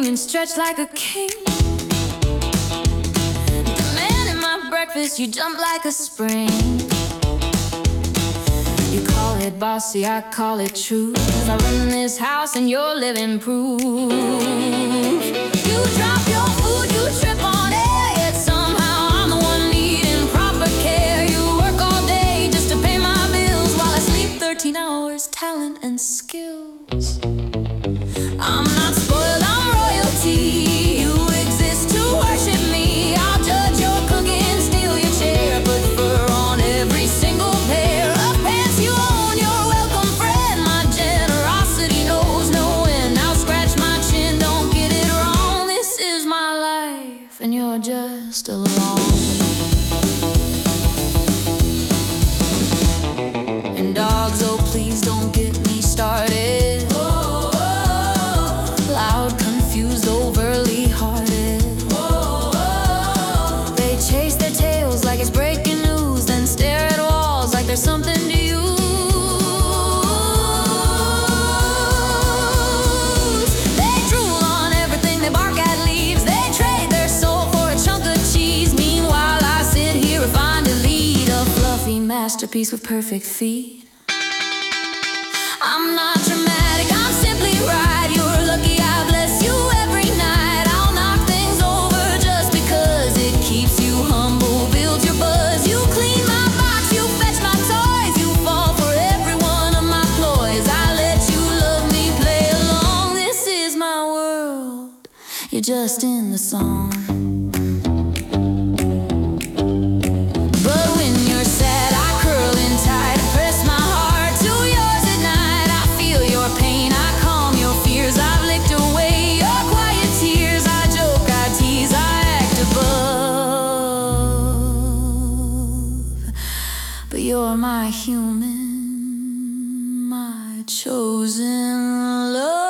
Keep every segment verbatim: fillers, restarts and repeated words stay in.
swing and stretch like a king. Demanding my breakfast, you jump like a spring. You call it bossy, I call it truth. I run this house and you're living proof. You drop your food, you trip on air, yet somehow I'm the one needing proper care. You work all day just to pay my bills while I sleep thirteen hours, talent and skills. I'm not spoiled, I'm royalty. You exist to worship me. I'll judge your cooking, steal your chair, put fur on every single pair of pants you own. You're welcome, friend. My generosity knows no end. I'll scratch my chin, don't get it wrong. This is my life, and you're just along. And dogs, oh please don't get me started. There's something to use. They drool on everything, they bark at leaves. They trade their soul for a chunk of cheese. Meanwhile, I sit here refined to lead a fluffy masterpiece with perfect feet. I'm not dramatic, I'm simply right. You're lucky I bless you every night. I'll knock things over just because it keeps you humble, builds your buzz. You clean my box, you fetch my toys, you fall for every one of my ploys. I let you love me, play along. This is my world, you're just in the song. But when you're sad, I curl in tight, press my heart to yours at night. I feel your pain, I calm your fears. I've licked away your quiet tears. I joke, I tease, I act above. But you're my human, my chosen love.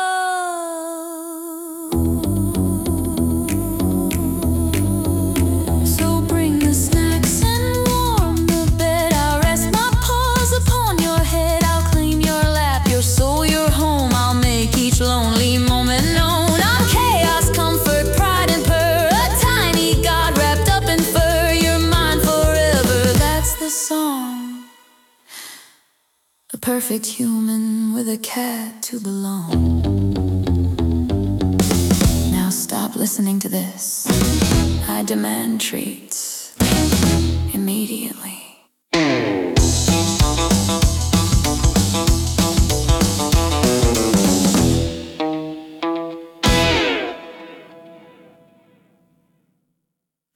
So bring the snacks and warm the bed. I'll rest my paws upon your head. I'll claim your lap, your soul, your home. I'll make each lonely moment known. I'm chaos, comfort, pride and purr. A tiny god wrapped up in fur. You're mine forever, that's the song. A perfect human with a cat to belong. Now stop listening to this. I demand treats immediately.